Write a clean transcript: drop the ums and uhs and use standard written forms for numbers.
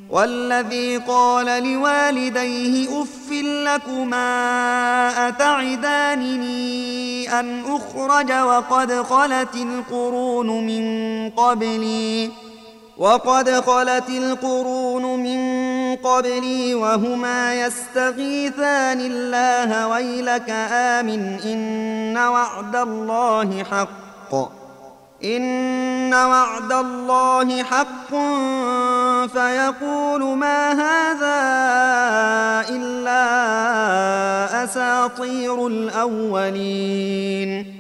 والذي قال لوالديه أف لكما أتعدانني أن أخرج وقد خلت القرون من قبلي وهما يستغيثان الله ويلك آمن إن وعد الله حق فيقول ما هذا إلا أساطير الأولين